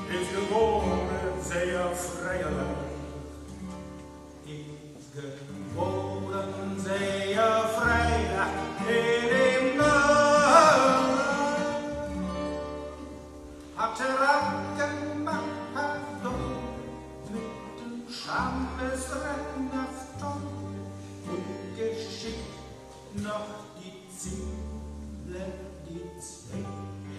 ist geboren sehr freierlich, ist geboren sehr freilich in dem Norden. Hat Racken mit dem Schamesrennen auf Ton und geschickt noch die Ziele, die Zweck.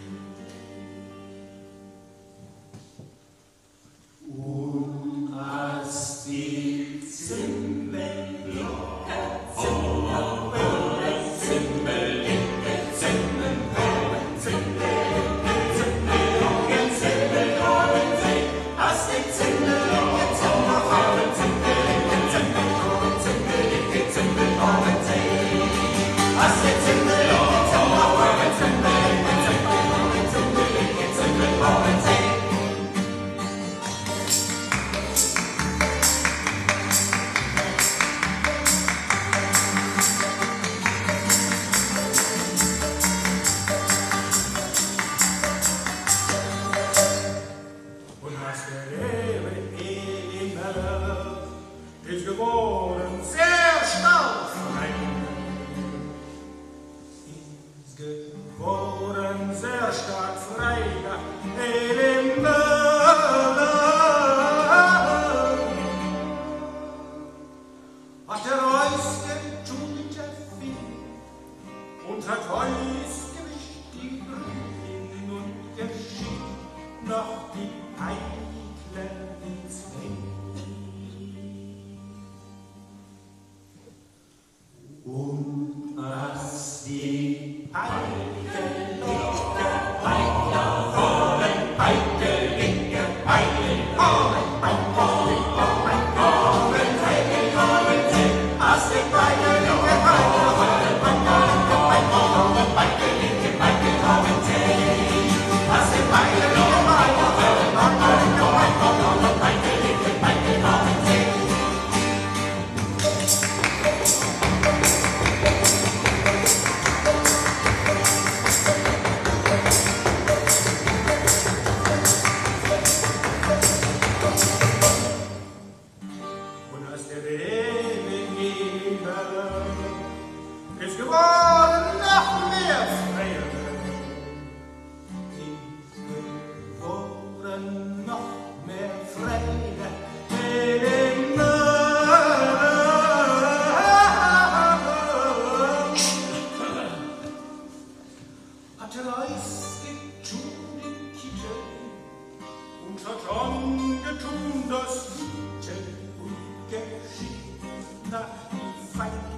Und als die Zimmelglocke, Zimmelglocke, Zimmelglocke, Zimmelglocke, Zimmelglocke, Zimmelglocke, als die Zimmelglocke, Zimmelglocke, Zimmelglocke, Zimmelglocke, Zimmelglocke, Zimmelglocke, als die Zimmelglocke, Zimmelglocke, Zimmelglocke, Zimmelglocke, Zimmelglocke. Ist geboren sehr stark frei, ist geboren sehr stark frei, im hat ausgetut viel und hat ausgewischt die Brüchen und geschickt noch die Eikler ins Feld. Und als die Eikelinke, Eikelinke, Eikelinke, als die Eikelinke, ist geworden noch mehr Freier, ist geworden noch mehr Freier, hat ausgetun den Kittel und hat angetun das Gute und geschickt nach die Feinde.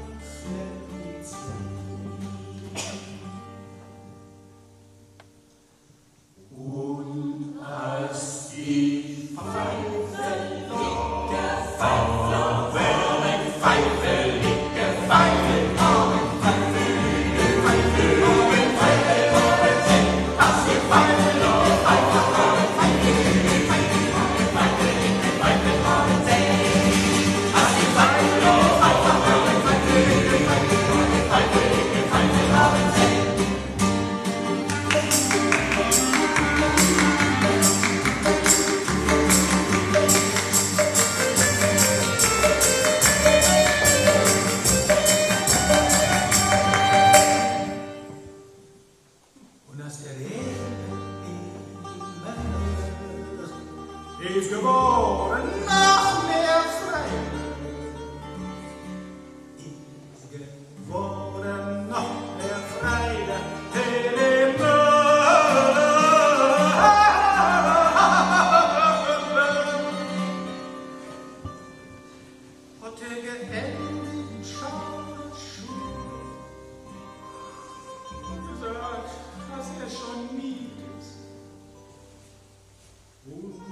Und als die Pfeife liegt, Pfeife, Pfeife liegt, Pfeife, ist geboren noch mehr Freier, ist geboren noch mehr Freier, hat geendet Schule und gesagt, was schon nie ist. Und